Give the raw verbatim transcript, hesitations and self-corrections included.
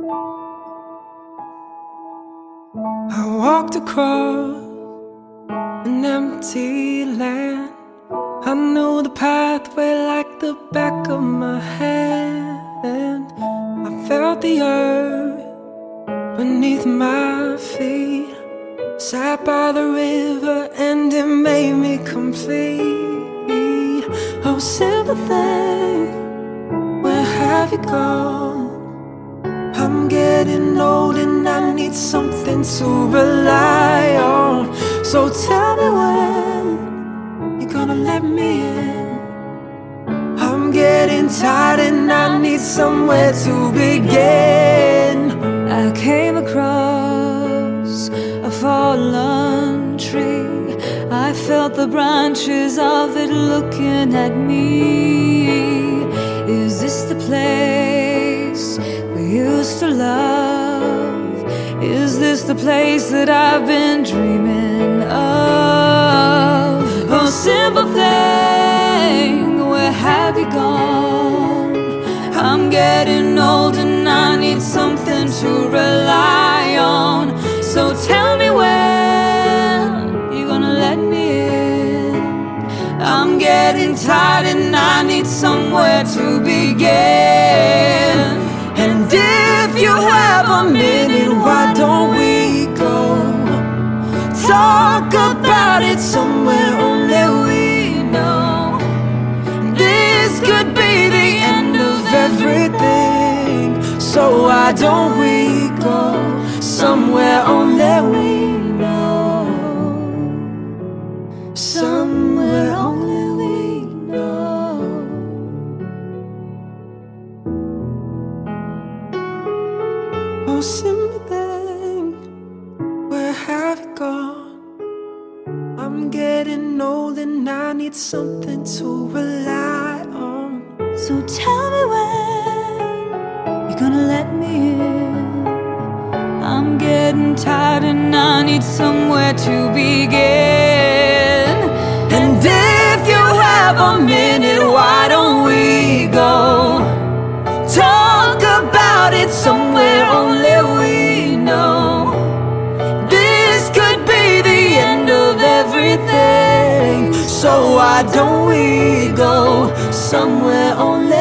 I walked across an empty land. I knew the pathway like the back of my hand. I felt the earth beneath my feet. Sat by the river and it made me complete. Oh, simple thing, where have you gone? I'm getting old and I need something to rely on. So tell me when you're gonna let me in. I'm getting tired and I need somewhere to begin. I came across a fallen tree. I felt the branches of it looking at me. Is this the place we used to love? Is this the place that I've been dreaming of? Oh, simple thing, where have you gone? I'm getting old and I need something to rely on. So tell me when you're gonna let me in. I'm getting tired and I need somewhere to begin. And if you have a minute, why don't we go talk about it somewhere only we know? This could be the end of everything. So why don't we go somewhere only we know? Somewhere only we know. Oh, simple thing, where have you gone? I'm getting old and I need something to rely on. So tell me when you're gonna let me in. I'm getting tired and I need somewhere to begin. And if you have a minute, why don't we go talk about it somewhere only we know? This could be the end of everything. So why don't we go somewhere only